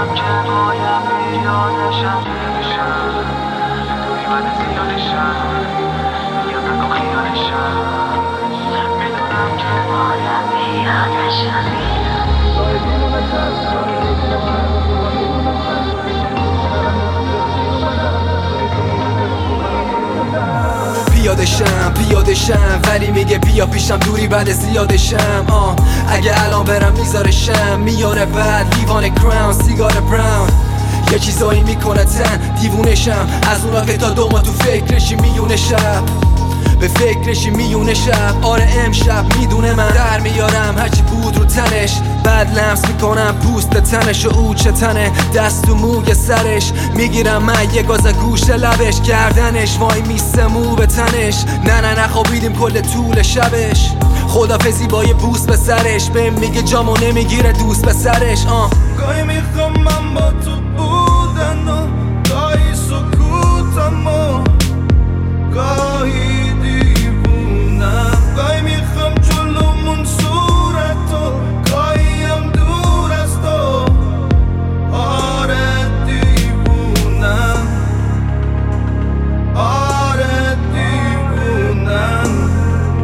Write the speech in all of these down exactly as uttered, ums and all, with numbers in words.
میدونم که باید بیادشم بیادشم دوری بد زیادشم یا نگو خیالشم میدونم که باید بیادشم پیاده شم پیاده شم ولی میگه بیا پیشم دوری بعد زیادشم آه اگه الان برم میذارشم میاره بعد لیوان کراون سیگار براون یه چیزایی میکنه تن دیوونشم از اونا که تا دو ما تو فکرشی میونه شب به فکرشی میونه شب آره امشب میدونه من در میارم هرچی بود رو تنش بعد لمس میکنم پوست تنش و او چه تنه دست و موی سرش میگیرم من یه گاز گوش لبش گردنش وای میسته مو به تنش نه نه نخوابیدیم کل طول شبش خدافزی با یه بوس به سرش بهم میگه جامو نمیگیره دوست به سرش آه گاهی میخوام من با تو بودن و گاهی سکوتم و گاهی دیوونم گاهی میخوام جلومون صورت و گاهی هم دور از تو آره دیوونم آره دیوونم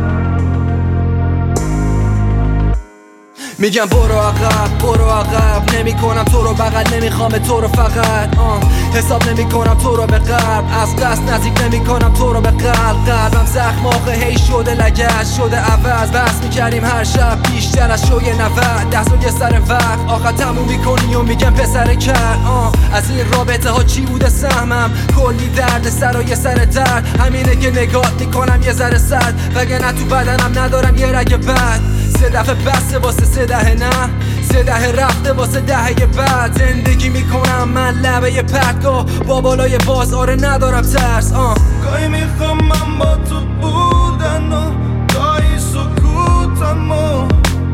میگم برو عقب برو عقب نمی کنم تو رو بغل نمیخوام تو رو فقط آه حساب نمی کنم تو رو به قلب از قصد نزدیک نمی کنم تو رو به قلب قلبم زخم آخه هی شده لگد شده عوض بس میکردیم هر شب بیشتر از شوی نود دست و یه سر وقت آخر تموم میکنی و میگم پسر کرد آه از این رابطه ها چی بوده سهمم کلی درد سر و یه سر درد همینه که نگاه میکنم یه ذره سرد وگرنه تو بدنم ندارم یه رگ بد سه دفعه بسته واسه سه دهه نه سه دهه رفته واسه دهه بعد زندگی میکنم من لبه پرتگاه با بالای بازاره ندارم ترس آه گاهی میخوام من با تو بودن و گاهی سکوتم و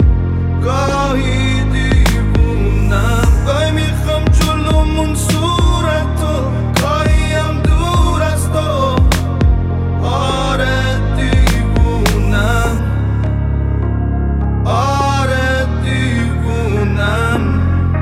گاهی دیوونم گاهی میخوام جلومون صورت و گاهی هم دور از تو آره دیوونم آره دیوونم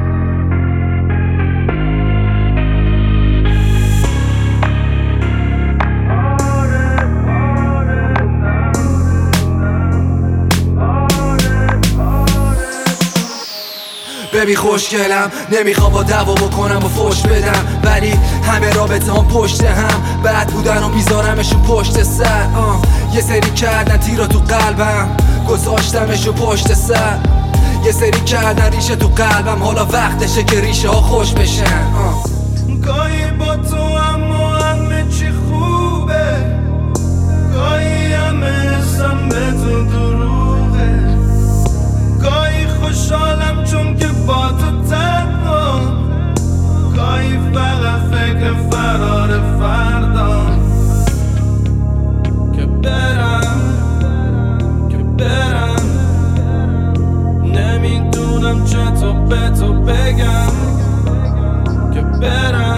ببی خوشگلم نمیخوام با دعوا بکنم و فوش بدم ولی همه رابطه هم پشت هم بعد بودن و میذارمشو پشت سر آه. یه سری کردن تیرا تو قلبم گذاشتمشو پشت سر یه سری کردن ریشه تو قلبم حالا وقتشه که ریشه ها خوش بشن آه. گاهی با تو اما همه چی خوبه گاهی همه حسم به تو دروغه گاهی خوشحالم چون که با تو تنها گاهی فقط فکر فرار فردا که برم که برم نمیدونم چطور به تو بگم که برم